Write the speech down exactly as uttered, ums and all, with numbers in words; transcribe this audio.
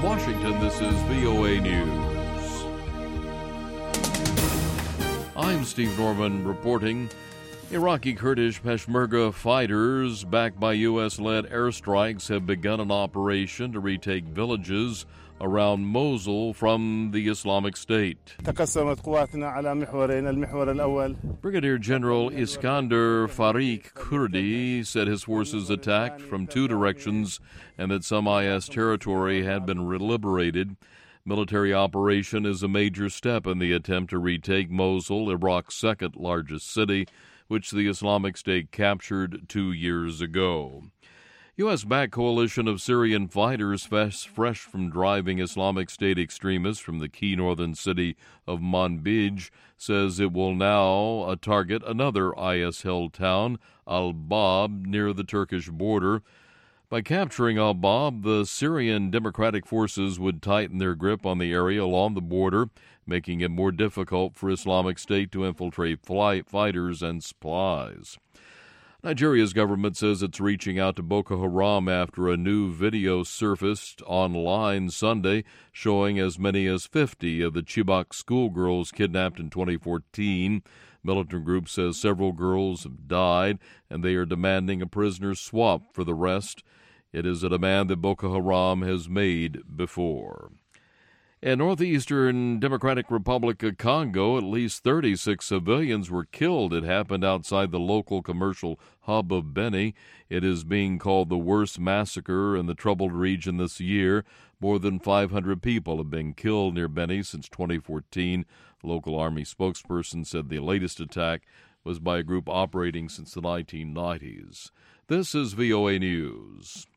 Washington, this is V O A News. I'm Steve Norman reporting. Iraqi Kurdish Peshmerga fighters, backed by U S-led airstrikes, have begun an operation to retake villages around Mosul from the Islamic State. Brigadier General Iskander Farik Kurdi said his forces attacked from two directions and that some I S territory had been liberated. Military operation is a major step in the attempt to retake Mosul, Iraq's second largest city, which the Islamic State captured two years ago. U S-backed coalition of Syrian fighters fresh from driving Islamic State extremists from the key northern city of Manbij says it will now target another I S-held town, Al-Bab, near the Turkish border. By capturing Al-Bab, the Syrian Democratic Forces would tighten their grip on the area along the border, making it more difficult for Islamic State to infiltrate flight fighters and supplies. Nigeria's government says it's reaching out to Boko Haram after a new video surfaced online Sunday showing as many as fifty of the Chibok schoolgirls kidnapped in twenty fourteen. Militant group says several girls have died, and they are demanding a prisoner swap for the rest. It is a demand that Boko Haram has made before. In northeastern Democratic Republic of Congo, at least thirty-six civilians were killed. It happened outside the local commercial hub of Beni. It is being called the worst massacre in the troubled region this year. More than five hundred people have been killed near Beni since twenty fourteen. A local army spokesperson said the latest attack was by a group operating since the nineteen nineties. This is V O A News.